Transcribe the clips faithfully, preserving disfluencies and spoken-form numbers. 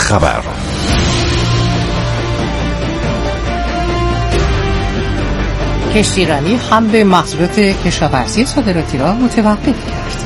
خبر. کشتیرانی هم به محصولات کشاورزی صادراتی را متوقف کرد.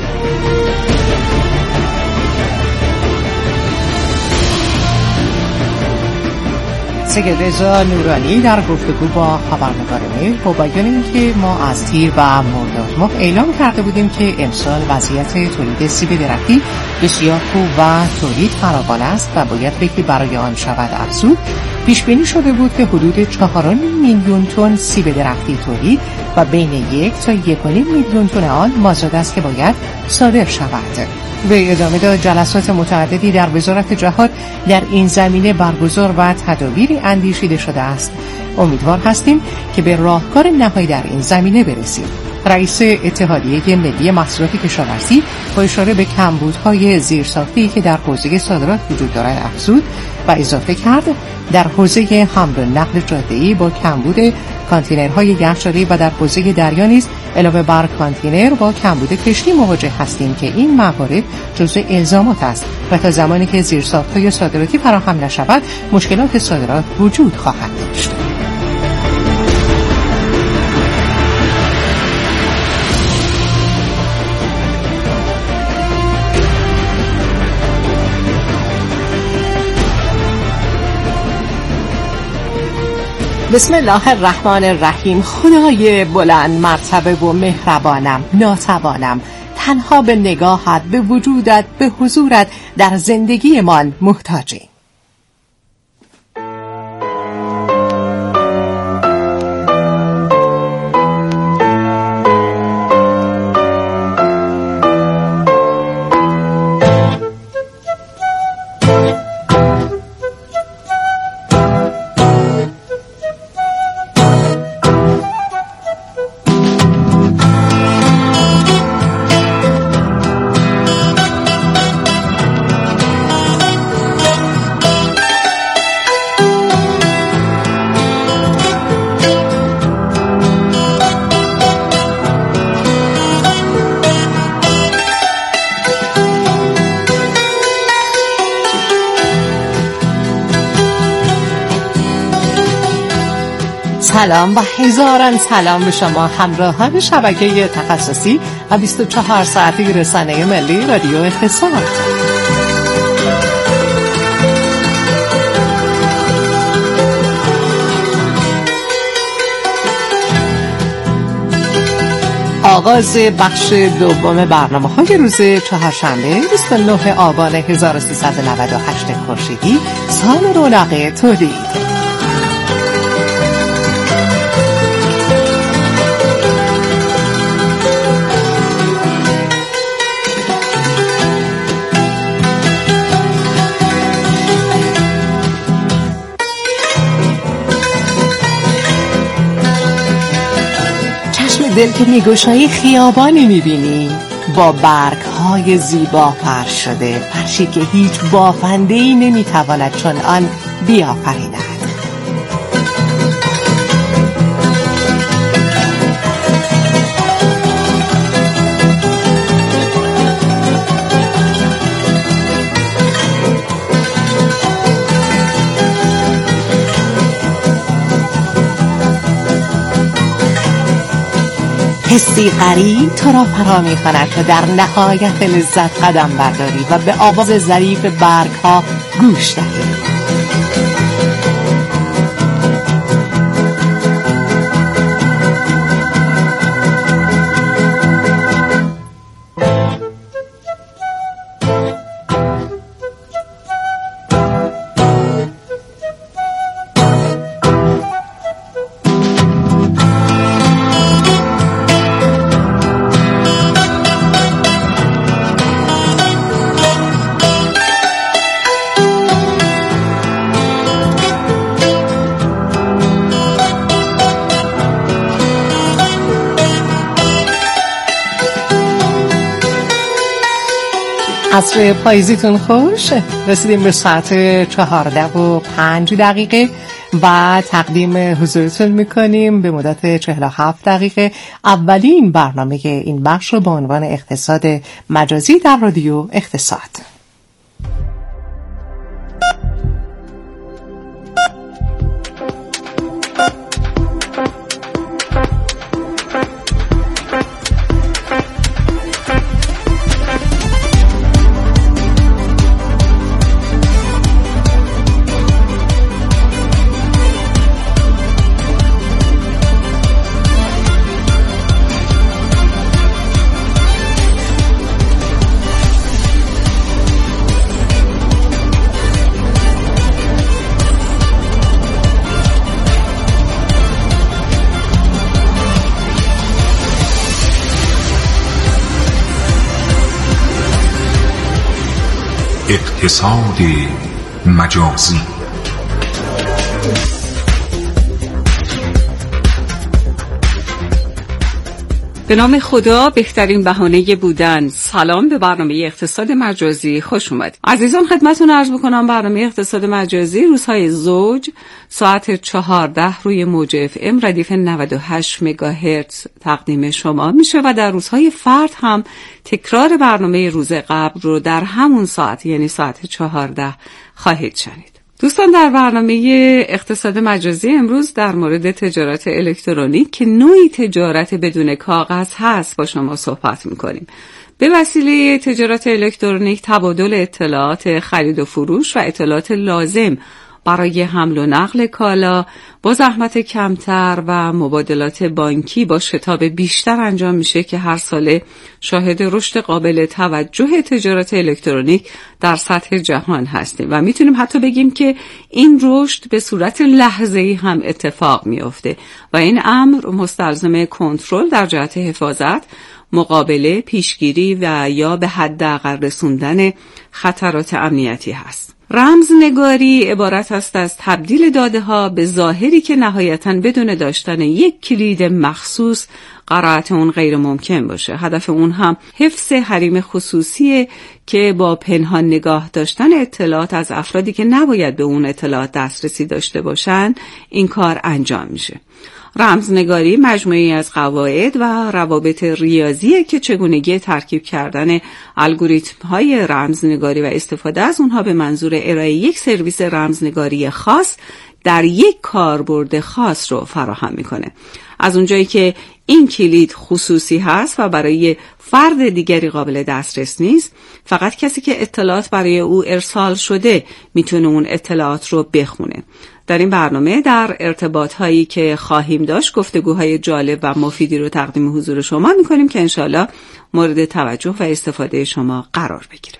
سید رضا نورانی در گفتگو با خبرنگار مهر با بیان اینکه ما از تیر و مرداد ماه اعلام کرده بودیم که امسال وضعیت تولید سیب درختی بسیار خوب و تولید فراوان است و باید فکری برای آن شود افزود، پیش بینی شده بود که حدود چهار میلیون تن سیب درختی تولید و بین یک تا یک و نیم میلیون تن آن مازاد است که باید صادر شود. به ادامه داد جلسات متعددی در وزارت جهاد در این زمینه برگزار و تدابیری اندیشیده شده است. امیدوار هستیم که به راهکار نهایی در این زمینه برسیم. رئیس اتحادیه ملی محصولات کشاورزی با اشاره به کمبودهای زیرساختی که در حوزه صادرات وجود دارد افزود و اضافه کرد در حوزه حمل و نقل جاده‌ای با کمبود کانتینرهای یخچالی و در حوزه دریا نیز علاوه بر کانتینر با کمبود کشتی مواجه هستیم که این موارد جزء الزامات است و تا زمانی که زیرساخت‌های صادراتی فراهم نشود مشکلات صادرات وجود خواهد داشت. بسم الله الرحمن الرحیم. خدای بلند مرتبه و مهربانم، ناتوانم، تنها به نگاهت، به وجودت، به حضورت در زندگیمان محتاجیم. سلام و هزاران سلام به شما همراهان شبکه تخصصی و بیست و چهار ساعتی رسانه ملی رادیو اقتصاد. آغاز بخش دوم برنامه‌های روز چهارشنبه بیست و نه آبان هزار و سیصد و نود و هشت خورشیدی، سال رونق تولید. دل که میگوشایی خیابانی میبینی با برگ‌های زیبا فرش شده، فرشی که هیچ بافنده‌ای نمیتواند چون آن بیافریند. حسی غریب تو را فرا می‌خواند تا در نهایت لذت قدم برداری و به آواز ظریف برگ‌ها گوش دهی. عصر پاییزیتون خوش. رسیدیم به ساعت چهارده و پنج دقیقه و تقدیم حضورتون میکنیم به مدت چهل و هفت دقیقه اولین برنامه این بخش رو با عنوان اقتصاد مجازی در رادیو اقتصاد. اقتصاد مجازی. به نام خدا، بهترین بهانه بودن. سلام، به برنامه اقتصاد مجازی خوش اومدید. عزیزان خدمتتون عرض میکنم برنامه اقتصاد مجازی روزهای زوج ساعت چهارده روی موج اف ام ردیف نود و هشت مگاهرتز تقدیم شما میشه و در روزهای فرد هم تکرار برنامه روز قبل رو در همون ساعت، یعنی ساعت چهارده خواهید شنید. دوستان، در برنامه اقتصاد مجازی امروز در مورد تجارت الکترونیک که نوعی تجارت بدون کاغذ هست با شما صحبت میکنیم. به وسیله تجارت الکترونیک تبادل اطلاعات خرید و فروش و اطلاعات لازم برای حمل و نقل کالا با زحمت کمتر و مبادلات بانکی با شتاب بیشتر انجام میشه که هر ساله شاهد رشد قابل توجه تجارت الکترونیک در سطح جهان هستیم و میتونیم حتی بگیم که این رشد به صورت لحظه‌ای هم اتفاق میفته و این امر مستلزم کنترل در جهت حفاظت، مقابله، پیشگیری و یا به حداقل رسوندن خطرات امنیتی هست. رمزنگاری عبارت است از تبدیل داده ها به ظاهری که نهایتاً بدون داشتن یک کلید مخصوص قرائت اون غیر ممکن باشه. هدف اون هم حفظ حریم خصوصیه که با پنهان نگاه داشتن اطلاعات از افرادی که نباید به اون اطلاعات دسترسی داشته باشن این کار انجام میشه. رمزنگاری مجموعی از قواعد و روابط ریاضیه که چگونگی ترکیب کردن الگوریتم‌های رمزنگاری و استفاده از اونها به منظور ارائه یک سرویس رمزنگاری خاص در یک کاربرد خاص رو فراهم میکنه. از اونجایی که این کلید خصوصی هست و برای فرد دیگری قابل دسترس نیست، فقط کسی که اطلاعات برای او ارسال شده میتونه اون اطلاعات رو بخونه. در این برنامه در ارتباط هایی که خواهیم داشت گفتگوهای جالب و مفیدی رو تقدیم حضور شما میکنیم که انشالله مورد توجه و استفاده شما قرار بگیره.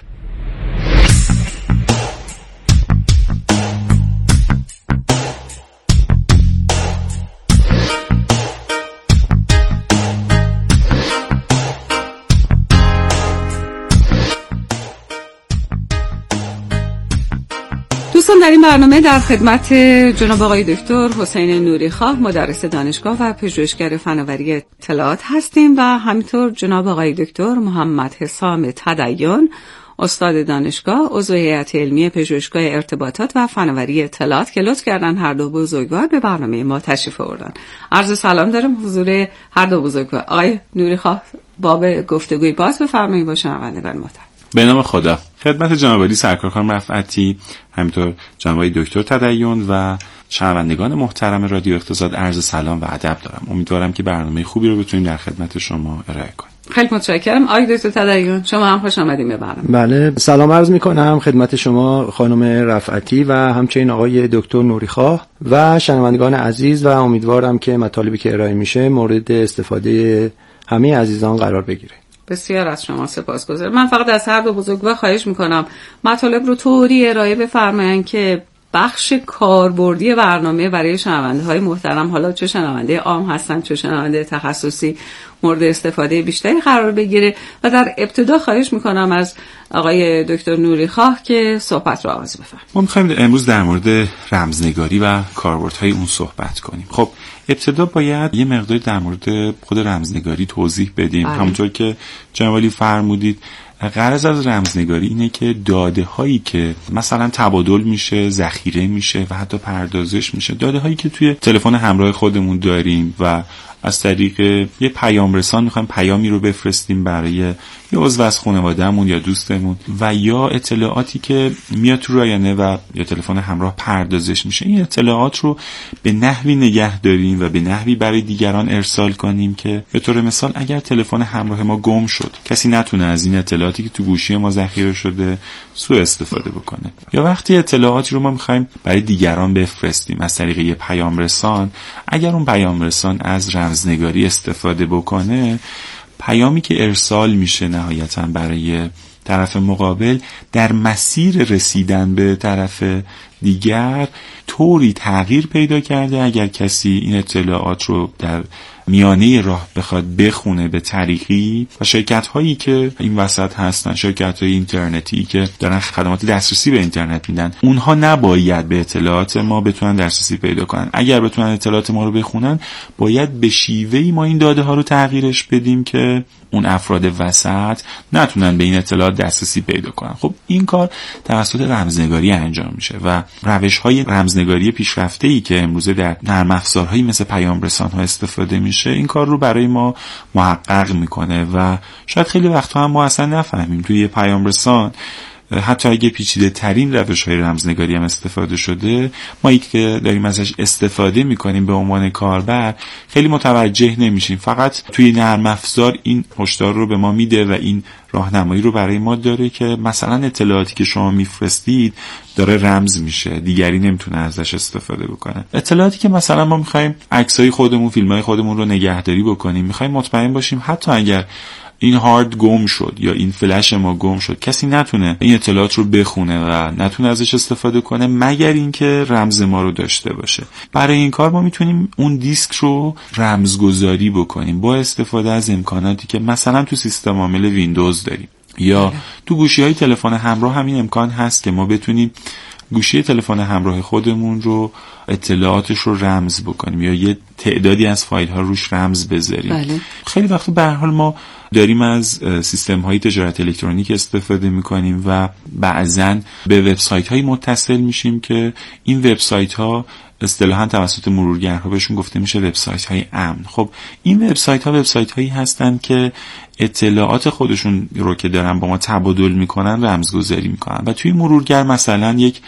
دوستان، در این برنامه در خدمت جناب آقای دکتر حسین نوریخواه، مدرس دانشگاه و پژوهشگر فناوری اطلاعات هستیم و همینطور جناب آقای دکتر محمد حسام تدین، استاد دانشگاه، عضو هیئت علمی پژوهشگاه ارتباطات و فناوری اطلاعات که لطف کردن هر دو بزرگوار به برنامه ما تشریف آوردن. عرض سلام دارم حضور هر دو بزرگوار. آقای نوریخواه، باب گفتگوی باز بفرمایید با شنوندگان محترم. به نام خدا. خدمت جناب عالی سرکار خانم رفعتی، همینطور جناب آقای دکتر تدین و شنوندگان محترم رادیو اقتصاد عرض سلام و ادب دارم. امیدوارم که برنامه خوبی رو بتونیم در خدمت شما ارائه کنیم. خیلی متشکرم. آقای دکتر تدین، شما هم خوش آمدید به برنامه. بله، سلام عرض میکنم خدمت شما خانم رفعتی و همچنین آقای دکتر نوریخواه و شنوندگان عزیز و امیدوارم که مطالبی که ارائه میشه مورد استفاده همه عزیزان قرار بگیره. بسیار از شما سپاسگزارم. من فقط از هر دو بزرگوار خواهش میکنم مطالب رو طوری ارائه بفرمایید که بخش کاربردی برنامه برای شنونده های محترم، حالا چه شنونده عام هستن چه شنونده تخصصی، مورد استفاده بیشتری قرار بگیره. و در ابتدا خواهش میکنم از آقای دکتر نوریخواه که صحبت رو آغاز بفرمایید. ما میخوایم امروز در مورد رمزنگاری و کاربردهای اون صحبت کنیم. خب ابتدا باید یه مقداری در مورد خود رمزنگاری توضیح بدیم. همونطور که جناب عالی فرمودید، غرض از رمزنگاری اینه که داده هایی که مثلا تبادل میشه، ذخیره میشه و حتی پردازش میشه، داده هایی که توی تلفن همراه خودمون داریم و از طریق یه پیام رسان میخوایم پیامی رو بفرستیم برای یه عضو از خانواده‌مون یا دوستمون و یا اطلاعاتی که میاد تو رایانه و یا تلفن همراه پردازش میشه، این اطلاعات رو به نحوی نگه داریم و به نحوی برای دیگران ارسال کنیم که به طور مثال اگر تلفن همراه ما گم شد، کسی نتونه از این اطلاعاتی که تو گوشی ما ذخیره شده سوء استفاده بکنه. یا وقتی اطلاعاتی رو ما میخوایم برای دیگران بفرستیم از طریق یه پیام رسان، اگر اون پیام رسان از رمزنگاری استفاده بکنه، پیامی که ارسال میشه نهایتاً برای طرف مقابل در مسیر رسیدن به طرف دیگر طوری تغییر پیدا کرده اگر کسی این اطلاعات رو در میانه راه بخواد بخونه به طریقی و شرکت هایی که این وسط هستن، شرکت های اینترنتی که دارن خدمات دسترسی به اینترنت میدن، اونها نباید به اطلاعات ما بتونن دسترسی پیدا کنن. اگر بتونن اطلاعات ما رو بخونن، باید به شیوهی ما این داده ها رو تغییرش بدیم که اون افراد وسط نتونن به این اطلاعات دسترسی پیدا کنن. خب این کار توسط رمزنگاری انجام میشه و روش‌های رمزنگاری پیشرفته‌ای که امروزه در نرم افزارهایی مثل پیام رسان‌ها استفاده میشه، این کار رو برای ما محقق میکنه و شاید خیلی وقتها هم ما اصلا نفهمیم توی پیام رسان حتی اگه پیچیده ترین روش های رمزنگاری هم استفاده شده، ما یک که داریم ازش استفاده میکنیم به عنوان کاربر خیلی متوجه نمیشیم. فقط توی نرم افزار این هشدار رو به ما میده و این راهنمایی رو برای ما داره که مثلا اطلاعاتی که شما میفرستید داره رمز میشه، دیگری نمیتونه ازش استفاده بکنه. اطلاعاتی که مثلا ما میخوایم عکسای خودمون، فیلمای خودمون رو نگهداری بکنیم، میخوایم مطمئن باشیم حتی اگر این هارد گم شد یا این فلش ما گم شد، کسی نتونه این اطلاعات رو بخونه و نتونه ازش استفاده کنه مگر اینکه رمز ما رو داشته باشه. برای این کار ما میتونیم اون دیسک رو رمزگذاری بکنیم با استفاده از امکاناتی که مثلا تو سیستم عامل ویندوز داریم یا تو گوشی‌های تلفن همراه همین امکان هست که ما بتونیم گوشی تلفن همراه خودمون رو اطلاعاتش رو رمز بکنیم یا یه تعدادی از فایل ها روش رمز بذاریم. بله. خیلی وقتا به هر حال ما داریم از سیستم های تجارت الکترونیک استفاده میکنیم و بعضاً به وبسایت های متصل میشیم که این وبسایت ها اصطلاحاً توسط مرورگرها بهشون گفته میشه وبسایت های امن. خب این وبسایت ها وبسایت هایی هستن که اطلاعات خودشون رو که دارن با ما تبادل میکنن رمزگذاری میکنن و توی مرورگر مثلا یک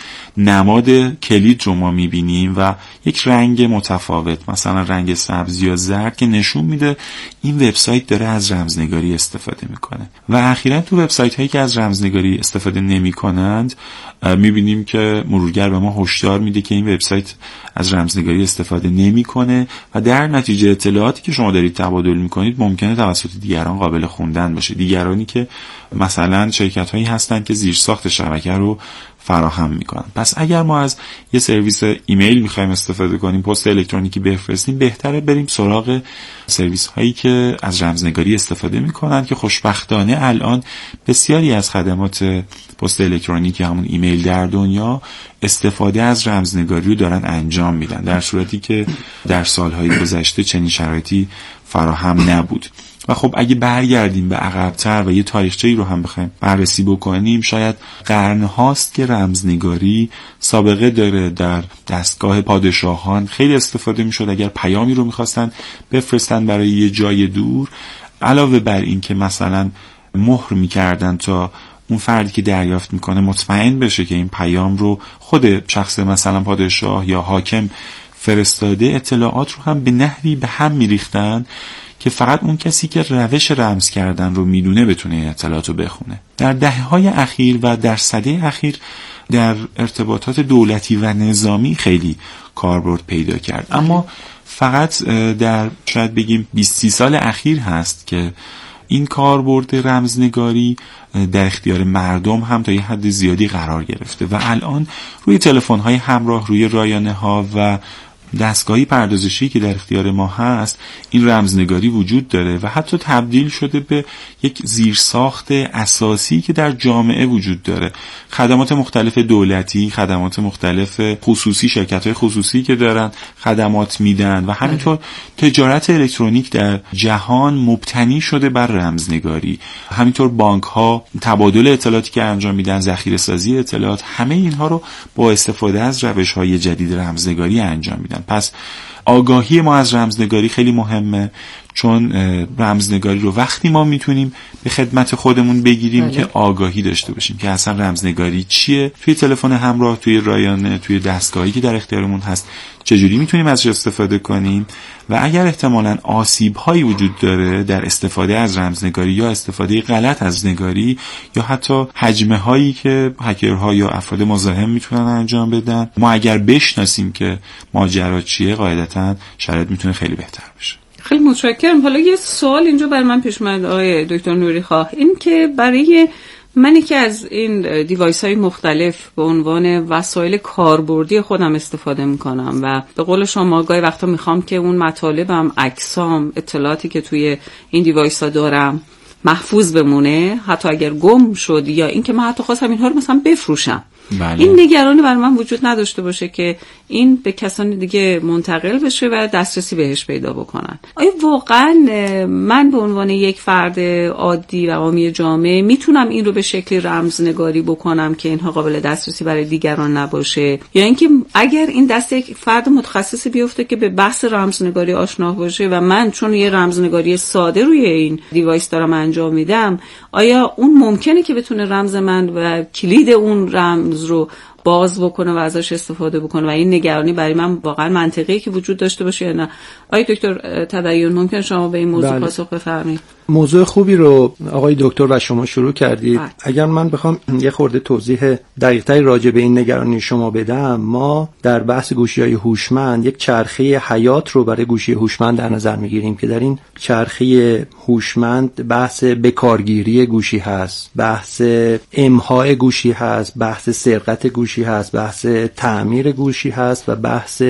نماد کلید رو ما میبینیم و یک رنگ متفاوت، مثلا رنگ سبز یا زرد، که نشون میده این وبسایت داره از رمزنگاری استفاده میکنه. و اخیراً تو وبسایت هایی که از رمزنگاری استفاده نمیکنند میبینیم که مرورگر به ما هشدار میده که این وبسایت از رمزنگاری استفاده نمیکنه و در نتیجه اطلاعاتی که شما دارید تبادل میکنید ممکنه توسط دیگران قابل خوندن باشه، دیگرانی که مثلا شرکت هایی هستن که زیرساخت شبکه رو فراهم میکنن. پس اگر ما از یه سرویس ایمیل میخوایم استفاده کنیم، پست الکترونیکی بفرستیم، بهتره بریم سراغ سرویس هایی که از رمزنگاری استفاده میکنن که خوشبختانه الان بسیاری از خدمات پست الکترونیکی همون ایمیل در دنیا استفاده از رمزنگاری رو دارن انجام میدن، در صورتی که در سالهای گذشته چنین شرایطی فراهم نبود. و خب اگه برگردیم به عقب‌تر و یه تاریخچه‌ای رو هم بخوایم بررسی بکنیم، شاید قرن هاست که رمزنگاری سابقه داره. در دستگاه پادشاهان خیلی استفاده می‌شد. اگر پیامی رو می‌خواستن بفرستن برای یه جای دور، علاوه بر این که مثلا مهر می‌کردن تا اون فردی که دریافت میکنه مطمئن بشه که این پیام رو خود شخص مثلا پادشاه یا حاکم فرستاده، اطلاعات رو هم به نحوی به هم میریختن که فقط اون کسی که روش رمز کردن رو میدونه بتونه این اطلاعات رو بخونه. در دهه‌های اخیر و در سده اخیر در ارتباطات دولتی و نظامی خیلی کاربرد پیدا کرد، اما فقط در شاید بگیم بیست سی سال اخیر هست که این کاربرد رمزنگاری در اختیار مردم هم تا یه حد زیادی قرار گرفته و الان روی تلفن‌های همراه، روی رایانه‌ها و دستگاهی پردازشی که در اختیار ما هست این رمزنگاری وجود داره و حتی تبدیل شده به یک زیرساخت اساسی که در جامعه وجود داره. خدمات مختلف دولتی، خدمات مختلف خصوصی، شرکت‌های خصوصی که دارن خدمات میدن و همینطور تجارت الکترونیک در جهان مبتنی شده بر رمزنگاری. همینطور بانک‌ها تبادل اطلاعاتی که انجام میدن، ذخیره‌سازی اطلاعات، همه اینها رو با استفاده از روش‌های جدید رمزنگاری انجام میدن. پس آگاهی ما از رمزنگاری خیلی مهمه، چون رمزنگاری رو وقتی ما میتونیم به خدمت خودمون بگیریم بله. که آگاهی داشته باشیم که اصلا رمزنگاری چیه، توی تلفن همراه، توی رایانه، توی دستگاهی که در اختیارمون هست چجوری میتونیم ازش استفاده کنیم و اگر احتمالاً آسیب‌هایی وجود داره در استفاده از رمزنگاری یا استفاده غلط از نگاری یا حتی حجمه‌هایی که هکرها یا افراد مزاحم میتونن انجام بدن، ما اگر بشناسیم که ماجرا چیه قاعدتاً شرایط میتونه خیلی بهتر بشه. خیلی متشکرم. حالا یه سوال اینجا برای من پیش اومد آقای دکتر نوریخواه، این که برای من یکی از این دیوایس های مختلف به عنوان وسایل کاربردی خودم استفاده میکنم و به قول شما گاهی وقتا میخوام که اون مطالبم، عکسام، اطلاعاتی که توی این دیوایس ها دارم محفوظ بمونه، حتی اگر گم شد یا این که من حتی خواستم اینها رو مثلا بفروشم. بله. این نگرانی برای من وجود نداشته باشه که این به کسان دیگه منتقل بشه و دسترسی بهش پیدا بکنن. آیا واقعا من به عنوان یک فرد عادی و عامی جامعه میتونم این رو به شکلی رمزنگاری بکنم که اینها قابل دسترسی برای دیگران نباشه، یا اینکه اگر این دست یک فرد متخصصی بیفته که به بحث رمزنگاری آشنا باشه و من چون یه رمزنگاری ساده روی این دیوایس دارم انجام میدم، آیا اون ممکنه که بتونه رمز من و کلید اون رمز رو باز بکنه و ازش استفاده بکنه و این نگرانی برای من واقعا منطقیه که وجود داشته باشه یا نه؟ آقای دکتر تدین ممکن شما به این موضوع بله. پاسخ بفرمایید؟ موضوع خوبی رو آقای دکتر و شما شروع کردید. بله. اگر من بخوام یه خورده توضیح دقیق‌تری راجع به این نگرانی شما بدم، ما در بحث گوشی‌های هوشمند یک چرخه حیات رو برای گوشی هوشمند در نظر می‌گیریم که در این چرخه هوشمند بحث بکارگیری گوشی هست، بحث امحاء گوشی هست، بحث سرقت گوشی هست، بحث تعمیر گوشی هست و بحث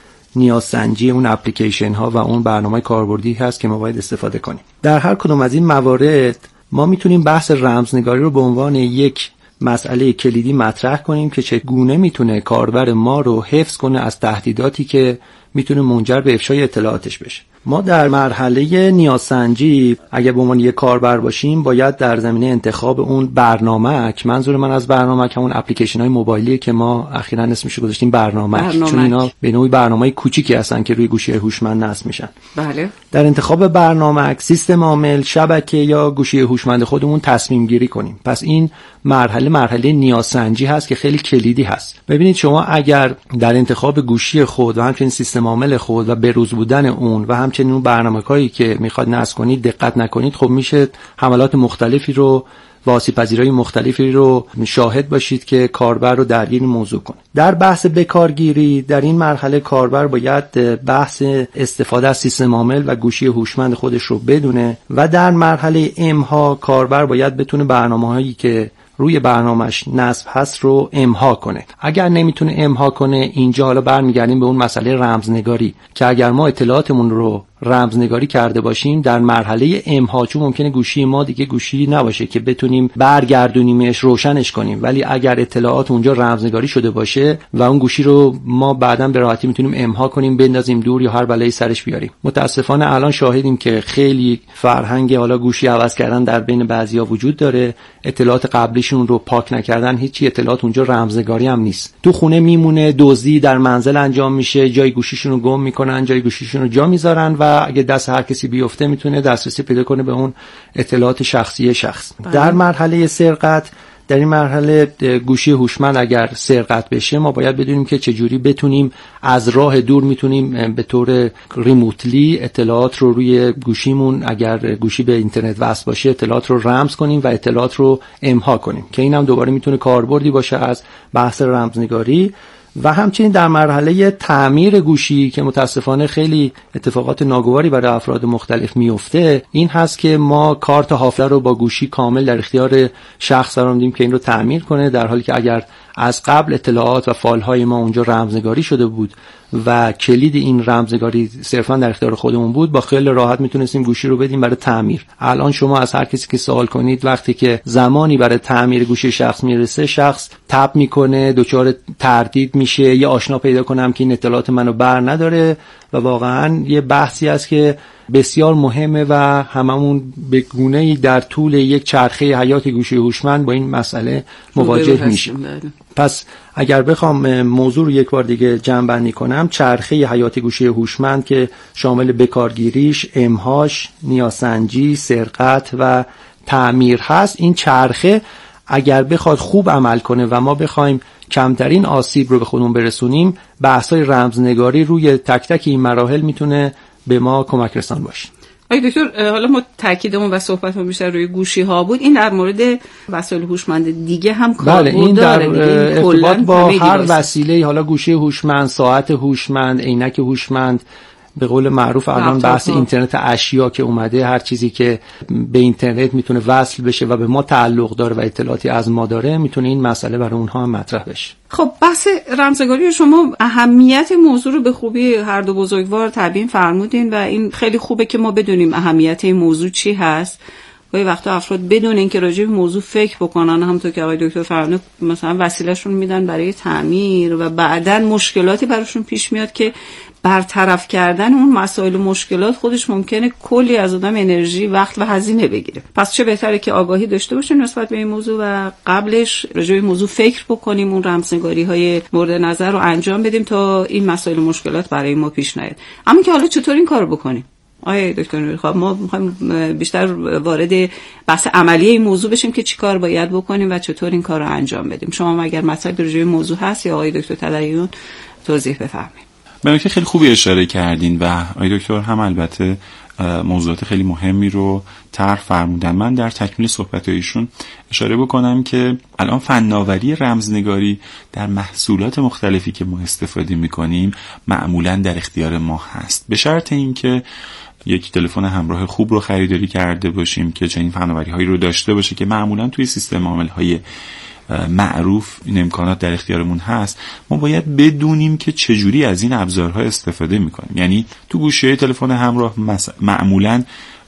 نیازسنجی اون اپلیکیشن ها و اون برنامه کاربردی هست که ما باید استفاده کنیم. در هر کدوم از این موارد ما میتونیم بحث رمزنگاری رو به عنوان یک مسئله کلیدی مطرح کنیم که چگونه میتونه کاربر ما رو حفظ کنه از تهدیداتی که میتونه منجر به افشای اطلاعاتش بشه. ما در مرحله نیازسنجی اگه به عنوان یک کاربر باشیم باید در زمینه انتخاب اون برنامه‌ک، منظور من از برنامه‌ک همون اپلیکیشن های موبایلی که ما اخیراً اسمش رو گذاشتیم برنامه‌ک، چون اینا به نوعی برنامه‌های کوچیکی هستن که روی گوشی هوشمند نصب میشن. بله. در انتخاب برنامه‌ک، سیستم عامل، شبکه یا گوشی هوشمند خودمون تصمیم گیری کنیم. پس این مرحله مرحله نیازسنجی هست که خیلی کلیدی هست. ببینید شما اگر در انتخاب گوشی خود و همچنین سیستم عامل خود و بروز بودن اون و همچنین اون برنامه‌هایی که میخواد نصب کنید دقت نکنید، خب میشه حملات مختلفی رو و آسیب‌پذیری‌های مختلفی رو شاهد باشید که کاربر رو درگیر موضوع کنه. در بحث بکارگیری در این مرحله کاربر باید بحث استفاده از سیستم عامل و گوشی هوشمند خودش رو بدونه و در مرحله امحا کاربر باید بتونه برنامه‌هایی که روی برنامه‌اش نصب هست رو امحا کنه. اگر نمیتونه امحا کنه، اینجا حالا برمیگردیم به اون مسئله رمزنگاری که اگر ما اطلاعاتمون رو رمزنگاری کرده باشیم در مرحله امحا، چون ممکنه گوشی ما دیگه گوشی نباشه که بتونیم برگردونیمش روشنش کنیم، ولی اگر اطلاعات اونجا رمزنگاری شده باشه و اون گوشی رو ما بعداً به راحتی میتونیم امحا کنیم، بندازیم دور یا هر بلایی سرش بیاریم. متاسفانه الان شاهدیم که خیلی فرهنگ حالا گوشی عوض کردن در بین بعضیا وجود داره، اطلاعات قبلیشون رو پاک نکردن، هیچی اطلاعات اونجا رمزنگاری هم نیست، تو خونه میمونه، دزدی در منزل انجام میشه، جای گوشیشون رو گم میکنن، جای گوشیشون رو جا میذارن و اگه دست هر کسی بیفته میتونه دسترسی پیدا کنه به اون اطلاعات شخصی شخص. بله. در مرحله سرقت، در این مرحله گوشی هوشمند اگر سرقت بشه ما باید بدونیم که چجوری بتونیم از راه دور میتونیم به طور ریموتلی اطلاعات رو روی گوشیمون، اگر گوشی به اینترنت وصل باشه، اطلاعات رو رمز کنیم و اطلاعات رو امحا کنیم که این هم دوباره میتونه کاربردی باشه از بحث رمزنگاری. و همچنین در مرحله تعمیر گوشی که متاسفانه خیلی اتفاقات ناگواری برای افراد مختلف میفته، این هست که ما کارت حافظه رو با گوشی کامل در اختیار شخص قرار میدیم که این رو تعمیر کنه، در حالی که اگر از قبل اطلاعات و فایل‌های ما اونجا رمزنگاری شده بود و کلید این رمزنگاری صرفا در اختیار خودمون بود، با خیلی راحت میتونستیم گوشی رو بدیم برای تعمیر. الان شما از هر کسی که سوال کنید، وقتی که زمانی برای تعمیر گوشی شخص میرسه، شخص تپ میکنه، دچار تردید میشه، یه آشنا پیدا کنم که این اطلاعات منو بر نداره و واقعا یه بحثی است که بسیار مهمه و هممون به گونه‌ای در طول یک چرخه حیات گوشی هوشمند با این مسئله مواجه میشیم. پس اگر بخوام موضوع رو یک بار دیگه جمع‌بندی کنم، چرخه حیات گوشی هوشمند که شامل بکارگیریش، امحاش، نیازسنجی، سرقت و تعمیر هست، این چرخه اگر بخواد خوب عمل کنه و ما بخوایم کمترین آسیب رو به خودمون برسونیم، بحث‌های رمزنگاری روی تک تک این مراحل میتونه به ما کمک رسان باشه. آقای دکتر، حالا ما تاکیدمون و صحبتمون بیشتر روی گوشی ها بود، این در مورد وسایل هوشمند دیگه هم کاربرد داره. این در ارتباط با هر دیوایس. وسیله، حالا گوشی هوشمند، ساعت هوشمند، عینک هوشمند، به قول معروف الان بحث اینترنت اشیا که اومده، هر چیزی که به اینترنت میتونه وصل بشه و به ما تعلق داره و اطلاعاتی از ما داره میتونه این مسئله برای اونها هم مطرح بشه. خب بحث رمزنگاری شما اهمیت موضوع رو به خوبی هر دو بزرگوار تبیین فرمودین و این خیلی خوبه که ما بدونیم اهمیت این موضوع چی هست. گاهی وقتا افراد بدون اینکه راجع به موضوع فکر بکنن، همونطور که آقای دکتر فرمودن، مثلا وسیله‌شون میدن برای تعمیر و بعداً مشکلاتی براشون پیش میاد که برطرف کردن اون مسائل و مشکلات خودش ممکنه کلی از آدم انرژی، وقت و هزینه بگیره. پس چه بهتره که آگاهی داشته باشیم نسبت به این موضوع و قبلش راجع به موضوع فکر بکنیم، اون رمزنگاری‌های مورد نظر رو انجام بدیم تا این مسائل و مشکلات برای ما پیش نیاد. اما که حالا چطور این کارو بکنیم؟ آقای دکتر نوریخا، ما می‌خوایم بیشتر وارد بحث عملی این موضوع بشیم که چی کار باید بکنیم و چطور این کار رو انجام بدیم. شما اگر مطلب راجع به موضوع هست یا آقای دکتر تدیون توضیح بفرمایید. به نکته خیلی خوبی اشاره کردین و آقای دکتر هم البته موضوعات خیلی مهمی رو طرح فرمودن. من در تکمیل صحبت ایشون اشاره بکنم که الان فناوری رمزنگاری در محصولات مختلفی که ما استفاده می‌کنیم معمولاً در اختیار ما هست، به شرط اینکه یک تلفن همراه خوب رو خریداری کرده باشیم که چنین فناوری‌هایی رو داشته باشه که معمولاً توی سیستم عامل‌های معروف این امکانات در اختیارمون هست. ما باید بدونیم که چجوری از این ابزارها استفاده میکنیم. یعنی تو گوشی تلفن همراه معمولاً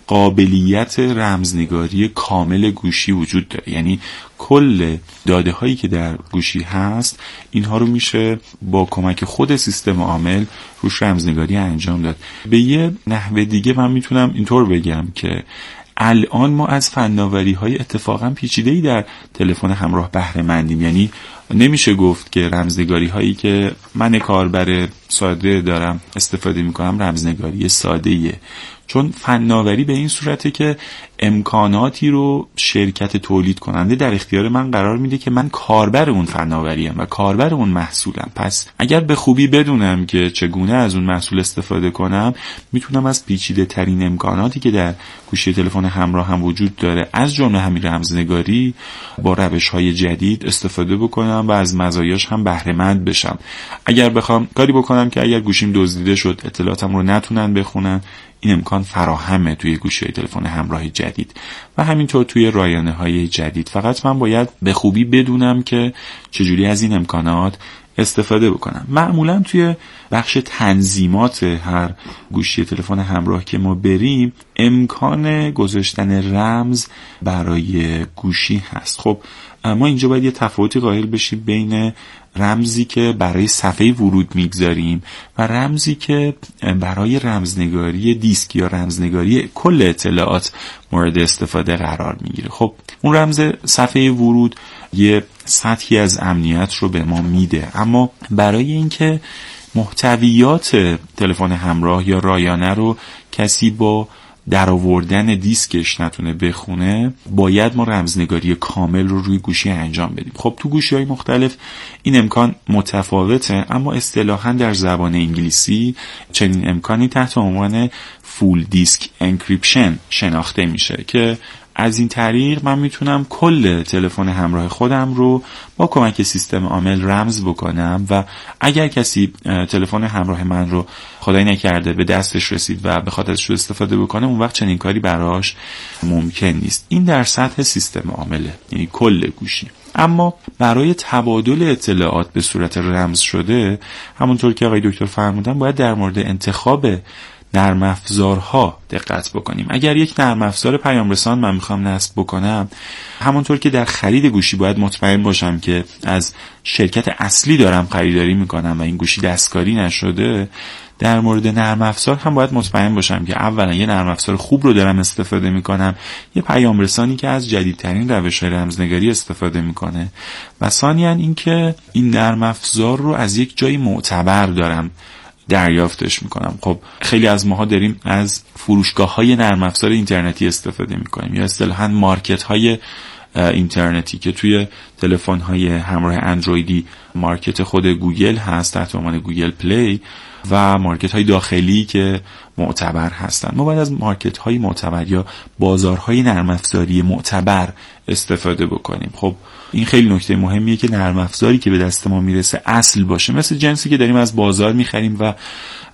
قابلیت رمزنگاری کامل گوشی وجود داره، یعنی کل داده هایی که در گوشی هست اینها رو میشه با کمک خود سیستم عامل روش رمزنگاری انجام داد. به یه نحوه دیگه من میتونم اینطور بگم که الان ما از فناوری‌های اتفاقا پیچیده‌ای در تلفن همراه بهره مندیم. یعنی نمیشه گفت که رمزنگاری‌هایی که من کاربر ساده دارم استفاده می‌کنم رمزنگاری ساده‌ایه، چون فناوری به این صورته که امکاناتی رو شرکت تولید کننده در اختیار من قرار میده که من کاربر اون فناوریم و کاربر اون محصولم. پس اگر به خوبی بدونم که چگونه از اون محصول استفاده کنم، میتونم از پیچیده ترین امکاناتی که در گوشی تلفن همراه هم وجود داره، از جمله همین رمزنگاری، با روش‌های جدید استفاده بکنم و از مزایاش هم بهره مند بشم. اگر بخوام کاری بکنم که اگر گوشیم دزدیده شد اطلاعاتم رو نتونن بخونن، این امکان فراهمه توی گوشی تلفن همراه جدید و همینطور توی رایانه‌های جدید. فقط من باید به خوبی بدونم که چجوری از این امکانات استفاده بکنم. معمولا توی بخش تنظیمات هر گوشی تلفن همراه که ما بریم امکان گذاشتن رمز برای گوشی هست. خب ما اینجا باید یه تفاوتی قائل بشیم بین رمزی که برای صفحه ورود میگذاریم و رمزی که برای رمزنگاری دیسک یا رمزنگاری کل اطلاعات مورد استفاده قرار میگیره. خب اون رمز صفحه ورود یه سطحی از امنیت رو به ما میده، اما برای اینکه محتویات تلفن همراه یا رایانه رو کسی با در آوردن دیسکش نتونه بخونه، باید ما رمزنگاری کامل رو روی گوشی انجام بدیم. خب تو گوشی‌های مختلف این امکان متفاوته، اما اصطلاحاً در زبان انگلیسی چنین امکانی تحت عنوان فول دیسک انکریپشن شناخته میشه که از این طریق من میتونم کل تلفن همراه خودم رو با کمک سیستم عامل رمز بکنم و اگر کسی تلفن همراه من رو خدای نکرده به دستش رسید و بخواد ازش استفاده بکنه، اون وقت چنین کاری براش ممکن نیست. این در سطح سیستم عامله، یعنی کل گوشی. اما برای تبادل اطلاعات به صورت رمز شده، همونطور که آقای دکتر فرمودن، باید در مورد انتخاب نرم افزارها دقت بکنیم. اگر یک نرم افزار پیام رسان من میخوام نصب بکنم، همونطور که در خرید گوشی باید مطمئن باشم که از شرکت اصلی دارم خریداری میکنم و این گوشی دستکاری نشده، در مورد نرم افزار هم باید مطمئن باشم که اولا یه نرم افزار خوب رو دارم استفاده میکنم، یه پیام رسانی که از جدیدترین روش‌های رمزنگاری استفاده میکنه و ثانیاً اینکه این نرم افزار رو از یک جای معتبر دارم دریافتش میکنم. خب خیلی از ماها داریم از فروشگاه‌های نرم افزار اینترنتی استفاده میکنیم یا اصطلاحاً مارکت‌های اینترنتی که توی تلفن‌های همراه اندرویدی مارکت خود گوگل هست تحت عنوان گوگل پلی و مارکت‌های داخلی که معتبر هستن. ما باید از مارکت‌های معتبر یا بازارهای نرم افزاری معتبر استفاده بکنیم. خب این خیلی نکته مهمیه که نرم افزاری که به دست ما میرسه اصل باشه، مثل جنسی که داریم از بازار میخریم و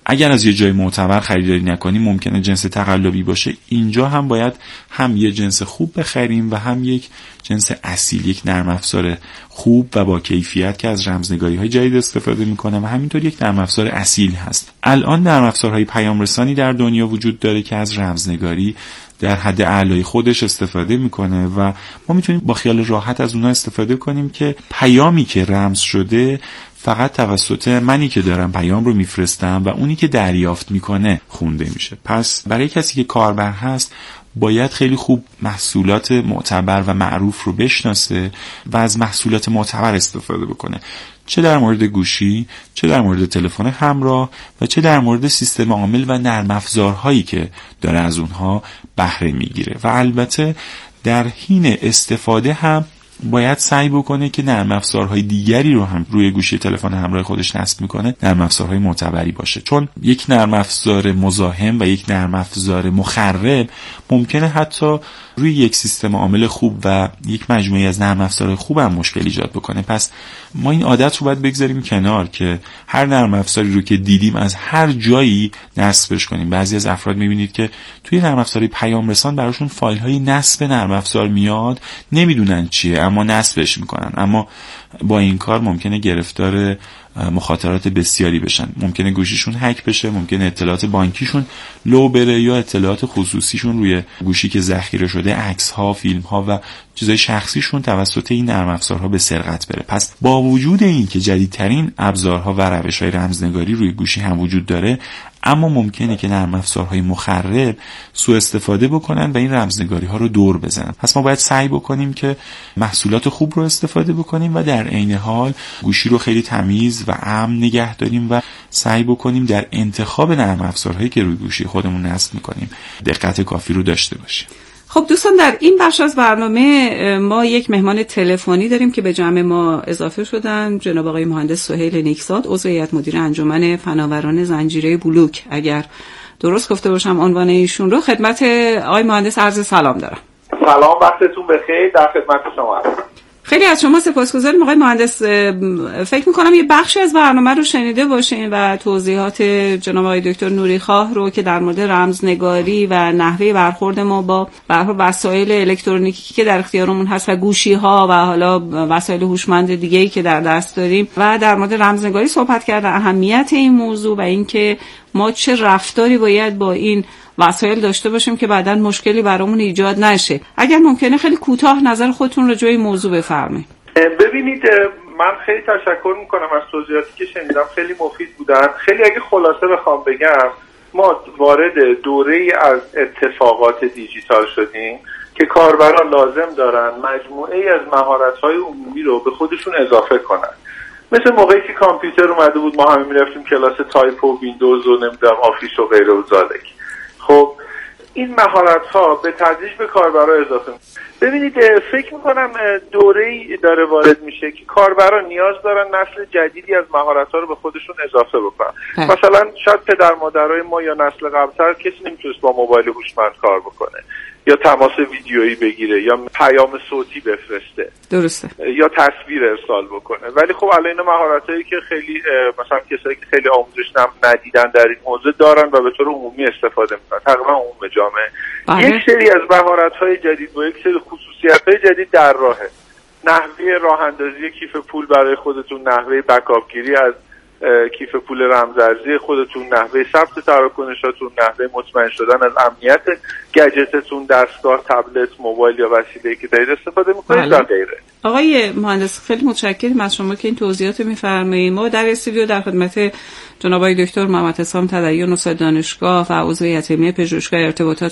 اگر از یه جای معتبر خریداری نکنیم ممکنه جنس تقلبی باشه. اینجا هم باید هم یه جنس خوب بخریم و هم یک جنس اصیل، یک نرم افزار خوب و با کیفیت که از رمزنگاری های جدید استفاده میکنه و همینطور یک نرم افزار اصیل هست. الان نرم افزارهای پیام رسانی در دنیا وجود داره که از رمزنگاری در حد اعلای خودش استفاده میکنه و ما میتونیم با خیال راحت از اونها استفاده کنیم که پیامی که رمز شده فقط توسط منی که دارم پیام رو میفرستم و اونی که دریافت میکنه خونده میشه. پس برای کسی که کاربر هست باید خیلی خوب محصولات معتبر و معروف رو بشناسه و از محصولات معتبر استفاده بکنه، چه در مورد گوشی، چه در مورد تلفن همراه و چه در مورد سیستم عامل و نرم افزارهایی که داره از اونها بهره میگیره. و البته در حین استفاده هم باید سعی بکنه که نرم افزارهای دیگری رو هم روی گوشی تلفن همراه خودش نصب میکنه نرم افزارهای معتبری باشه، چون یک نرم افزار مزاحم و یک نرم افزار مخرب ممکنه حتی روی یک سیستم عامل خوب و یک مجموعه از نرم افزارهای خوب هم مشکل ایجاد بکنه. پس ما این عادت رو باید بگذاریم کنار که هر نرم افزاری رو که دیدیم از هر جایی نصبش کنیم. بعضی از افراد میبینید که توی نرم افزاری پیام رسان براشون فایل های نصب نرم افزار میاد، نمیدونن چیه اما نصبش میکنن، اما با این کار ممکنه گرفتار مخاطرات بسیاری بشن. ممکنه گوشیشون هک بشه، ممکنه اطلاعات بانکیشون لو بره یا اطلاعات خصوصیشون روی گوشی که ذخیره شده، عکس ها، فیلم ها و چیزای شخصیشون توسط این نرم افزارها به سرقت بره. پس با وجود این که جدیدترین ابزارها و روش‌های رمزنگاری روی گوشی هم وجود داره، اما ممکنه که نرم افزارهای مخرب سوء استفاده بکنن و این رمزنگاری ها رو دور بزنن. پس ما باید سعی بکنیم که محصولات خوب رو استفاده بکنیم و در عین حال گوشی رو خیلی تمیز و امن نگه داریم و سعی بکنیم در انتخاب نرم افزارهایی که روی گوشی خودمون نصب میکنیم دقت کافی رو داشته باشیم. خب دوستان، در این بخش از برنامه ما یک مهمان تلفنی داریم که به جمع ما اضافه شدن، جناب آقای مهندس سهیل نیکزاد، عضو هیئت مدیره انجمن فناوران زنجیره بلوک. اگر درست گفته باشم عنوان ایشون رو. خدمت آقای مهندس عرض سلام دارم. سلام، وقتتون بخیر. در خدمت شما هستم. خیلی از شما سپاسگزارم آقای مهندس. فکر میکنم یه بخشی از برنامه رو شنیده باشین و توضیحات جناب آقای دکتر نوریخواه رو که در مورد رمزنگاری و نحوه برخورد ما با وسایل الکترونیکی که در اختیارمون هست و گوشی ها و حالا وسایل هوشمند دیگه‌ای که در دست داریم و در مورد رمزنگاری صحبت کردن، اهمیت این موضوع و اینکه ما چه رفتاری باید با این وسایل داشته باشیم که بعداً مشکلی برامون ایجاد نشه. اگر ممکنه خیلی کوتاه نظر خودتون راجع به این موضوع بفرمایید. ببینید، من خیلی تشکر میکنم از توضیحاتی که شنیدم، خیلی مفید بودن. خیلی اگه خلاصه بخوام بگم، ما وارد دوره‌ای از اتفاقات دیجیتال شدیم که کاربران لازم دارن مجموعه‌ای از مهارت‌های عمومی رو به خودشون اضافه کنن. مثل موقعی که کامپیوتر اومده بود ما همه میرفتیم کلاس تایپ و ویندوز و نمیدونم آفیس و غیره و ذالک. خب این مهارت‌ها به تدریج به کاربرا اضافه میشه. ببینید، فکر میکنم دوره‌ای داره وارد میشه که کاربران نیاز دارن نسل جدیدی از مهارت‌ها رو به خودشون اضافه بکنن. مثلا شاید پدر مادرای ما یا نسل قبل‌تر کسی نمیتونست با موبایل هوشمند کار بکنه یا تماس ویدیویی بگیره یا پیام صوتی بفرسته، درسته، یا تصویر ارسال بکنه. ولی خب الان اینا مهارتایی که خیلی مثلا کسایی که خیلی آموزش ندیدن در این حوزه دارن و به طور عمومی استفاده میکنن، تقریبا عموم جامعه. بله. یک سری از مهارت‌های جدید و یک سری خصوصیت‌های جدید در راهه. نحوه راه اندازی کیف پول برای خودتون، نحوه بکاپ گیری از کیف پول رمزارزی خودتون، نحوه ثبت تراکنشاتون، نحوه مطمئن شدن از امنیت گجتتون، دستگاه، تبلت، موبایل یا وسیله‌ای که دارید استفاده می‌کنید و غیره. آقای مهندس، خیلی متشکرم از شما که این توضیحات رو می‌فرمایید. ما در استودیو در خدمت جناب آقای دکتر محمد حسام تدین استاد دانشگاه و عضو هیئت علمی پژوهشگاه ارتباطات